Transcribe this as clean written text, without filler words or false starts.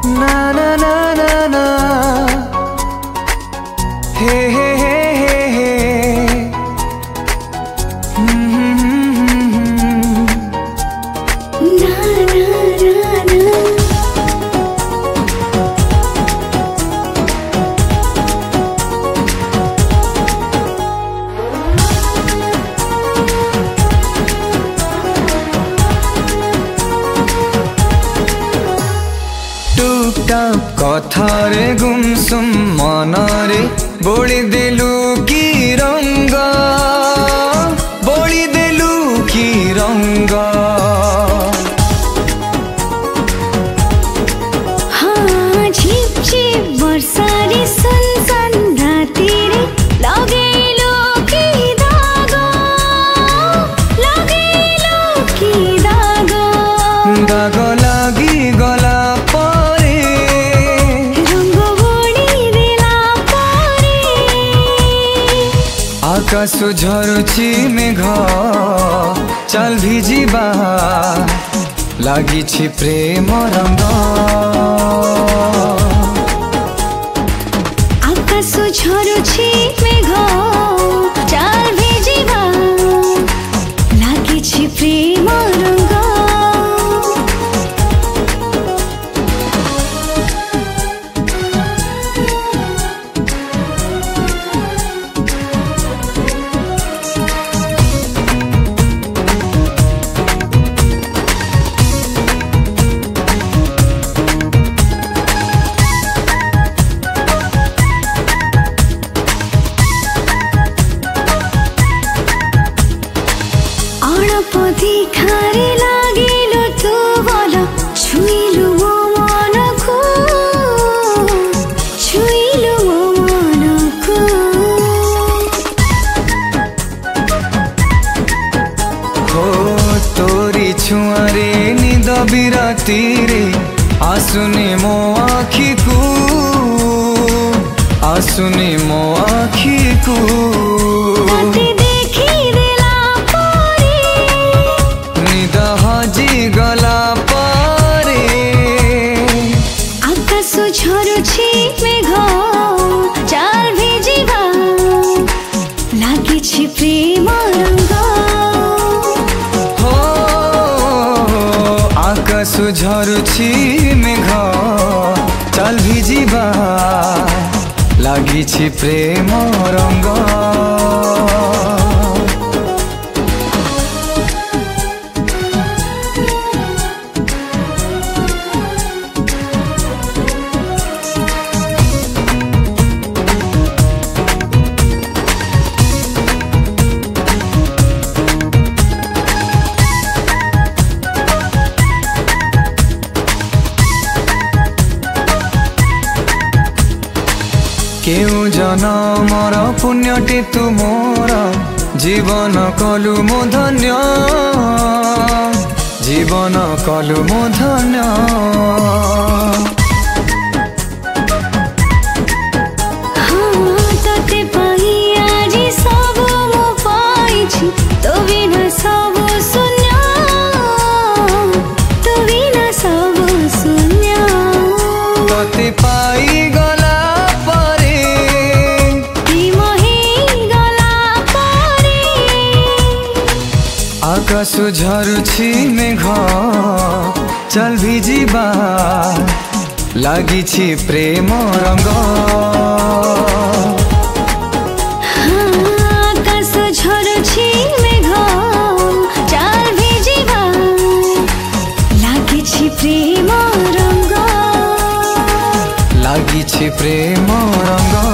ना ना ना ना ना, हे हे हे हे हे, ना ना ना ना। टुकटाक कथारे गुमसुम मनरे बोली देलु की रंग, बोली देलु की रंग। हाँ झिप झिप वर्षारे सनसन रातिरे लगेलो की दाग, लगेलो की दाग। दाग लागि गला परे रंग बोलिदेला परे। आकाश झरुछि मेघ चल भिजिबा लागिछि प्रेम रंग। आकाश झरुछि मेघ चाल भिजिबा लागिछि प्रेम रंग। अणपति खारे लागिलो तो बल छुइलु मो मनको, छुइलु मो मनको। हो तोरी छुआरे निद बिरातीरे आसुने मो आखी को, आसुने मो आखी को। तते देखिदेला परे निद हजी गला परे। आकाश झरुछि मेघ चाल भिजिबा लागिछि प्रेम रंग। हो आकाश झरुछि मेघ चल भिजिबा लागिछि प्रेम रंग। केउ जनमर पुण्यटी तुमोर जीवन कलु मो धन्य, जीवन कलु मो धन्य। हाँ तते पाई आजी सब मो पाइछि, तो बिना सब शून्य, तो बिना सब शून्य। तते पाई गला परे प्रेम ହେଇଗଲା ପରେ। आकाश झरुछि मेघ चल भिजिबा लागिछि प्रेम रंग। आकाश झरुछि मेघ चाल भिजिबा लागिछि प्रेम रंग। लागिछि प्रेम रंग।